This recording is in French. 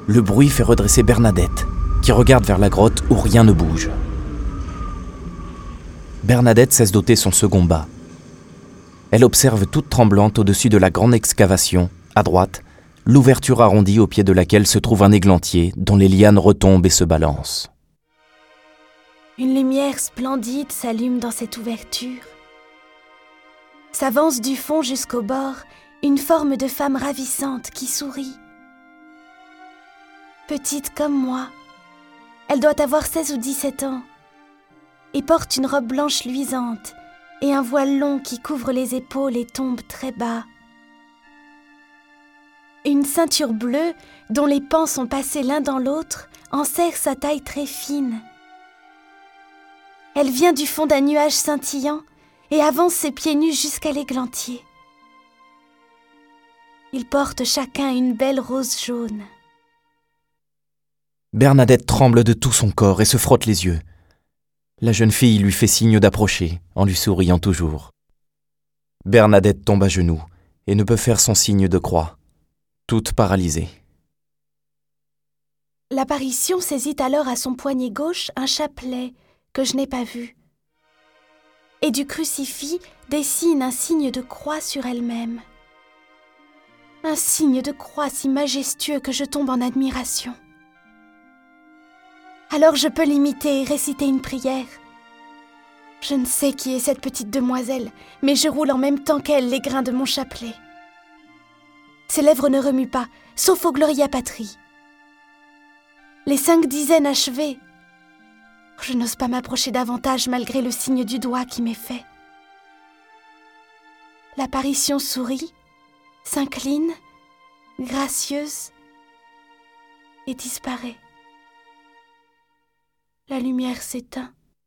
Le bruit fait redresser Bernadette, qui regarde vers la grotte où rien ne bouge. Bernadette cesse d'ôter son second bas. Elle observe toute tremblante au-dessus de la grande excavation, à droite, l'ouverture arrondie au pied de laquelle se trouve un églantier dont les lianes retombent et se balancent. Une lumière splendide s'allume dans cette ouverture. S'avance du fond jusqu'au bord une forme de femme ravissante qui sourit. Petite comme moi, elle doit avoir 16 ou 17 ans et porte une robe blanche luisante et un voile long qui couvre les épaules et tombe très bas. Une ceinture bleue, dont les pans sont passés l'un dans l'autre, enserre sa taille très fine. Elle vient du fond d'un nuage scintillant et avance ses pieds nus jusqu'à l'églantier. Ils portent chacun une belle rose jaune. Bernadette tremble de tout son corps et se frotte les yeux. La jeune fille lui fait signe d'approcher, en lui souriant toujours. Bernadette tombe à genoux et ne peut faire son signe de croix, toute paralysée. L'apparition saisit alors à son poignet gauche un chapelet que je n'ai pas vu, et du crucifix dessine un signe de croix sur elle-même. Un signe de croix si majestueux que je tombe en admiration. Alors je peux l'imiter et réciter une prière. Je ne sais qui est cette petite demoiselle, mais je roule en même temps qu'elle les grains de mon chapelet. Ses lèvres ne remuent pas, sauf au Gloria Patri. Les 5 dizaines achevées, je n'ose pas m'approcher davantage malgré le signe du doigt qui m'est fait. L'apparition sourit, s'incline, gracieuse, et disparaît. La lumière s'éteint.